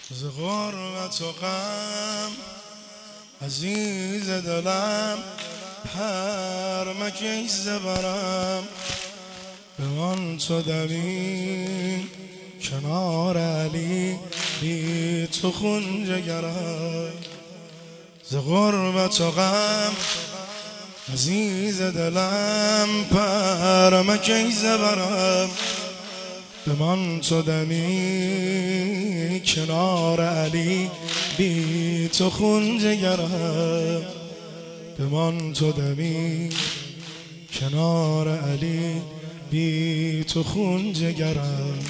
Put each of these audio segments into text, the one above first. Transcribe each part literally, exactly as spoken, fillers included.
ز غربت و غم عزیز دلم پرمکی زبرم بمان تو دمی کنار علی بی تو خون جگرم ز غربت و غم عزیز دلم پرمکی زبرم بمان تو دمی کنار علی بی تو خون جگرم بمان تو دمی کنار علی بی تو خون جگرم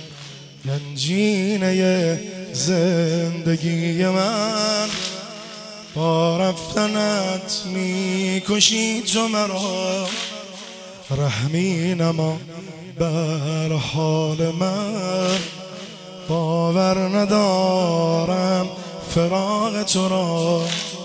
گنجینه زندگی من با رفتنت میکشی تو مرا رحمی نما بر حال من باور ندارم فراق تو را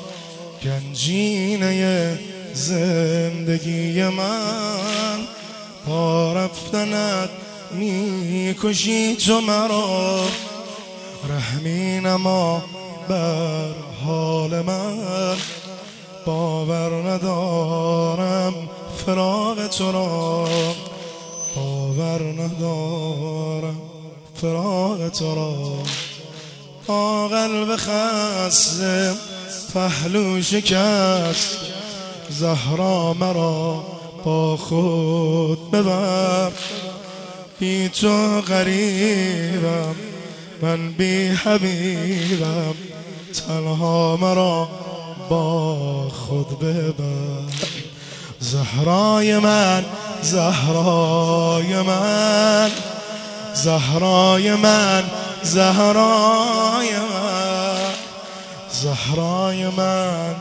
گنجینه زندگی من با رفتنت میکشی تو مرا رحمی نما بر حال من باور ندارم فراق تو را باور ندارم فراق تو را با قلب خسته پهلو شکست زهرا مرا با خود ببر بی تو غریبم من بی حبیبم تنها مرا با خود ببر زهرای من زهرای من زهرای من زهرای من زهرای من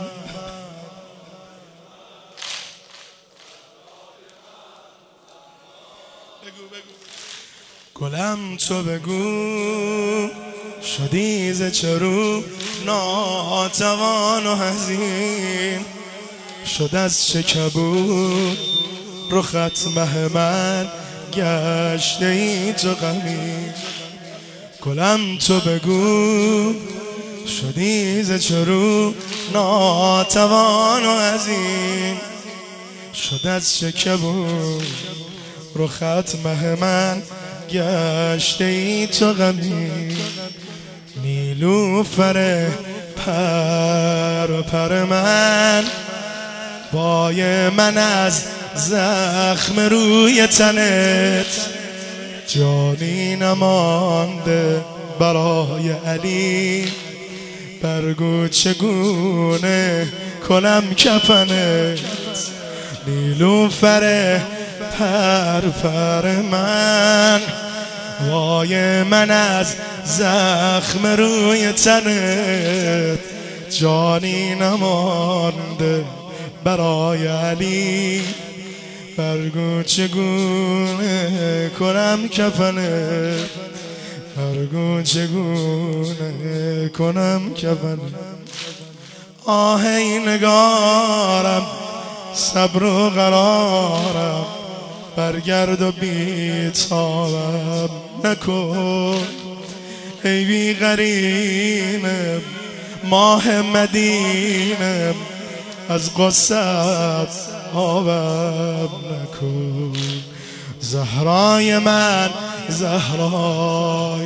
گلم تو بگو شدی ز چرو ناتوان و حزین شد از چه کبود رخت مه من گشته ای تو غمین گلم تو بگو شدی ز چرو ناتوان و حزین شد از چه کبود رخت مه من گشته ای تو غمین نیلوفر پر پر من وای من از زخم روی تنت جانی نمانده برای علی برگو چگونه کنم کفنت نیلوفر پر پر من وای من از زخم روی تنت جانی نمانده برای علی برگو چگونه کنم کفنت برگو چگونه کنم کفنت آه ای نگارم صبر و قرارم برگرد و بیتابم نکن ای بی قرینم ماه مدینم از قصت آبم نکن زهرای من زهرای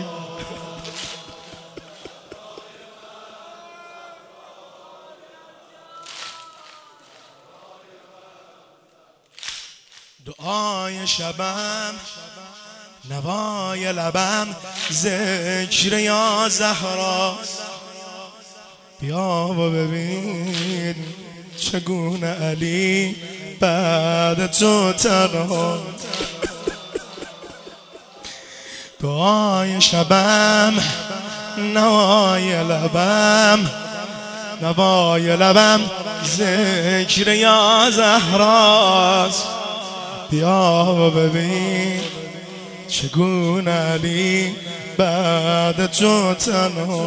دعای شبم نوای لبم ذکر یا زهرا بیا و ببین چگونه علی بعد تو تنها دعای شبم نوای لبم نوای لبم ذکر یا زهراست بیا و ببین چگونه علی بعد تو تنها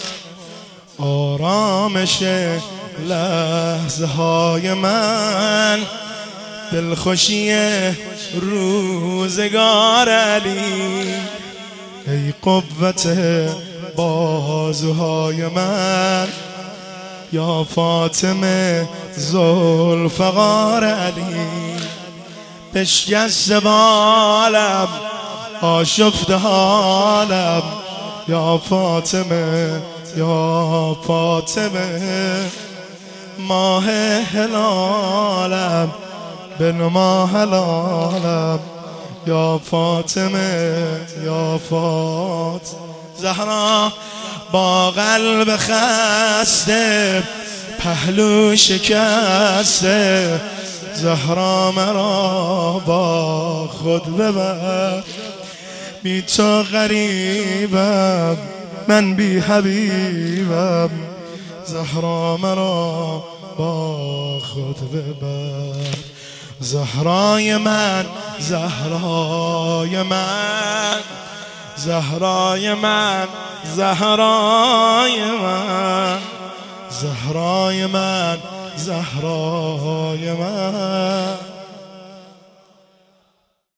آرامش لحظه های من دلخوشی روزگار علی ای قوت بازوهای من، یا فاطمه ذوالفقار علی. بشکسته بالم آشفته حالم، یا فاطمه یا فاطمه. ماه هلالم بنما هلالم، یا فاطمه یا فاطمه. زهرا با قلب خسته پهلو شکسته، زهرا مرا با خود ببر. بی تو غریبم من بی حبیبم، زهرا مرا با خود ببر. زهرای من زهرای من زهرای من زهرای من زهرای من زهرای من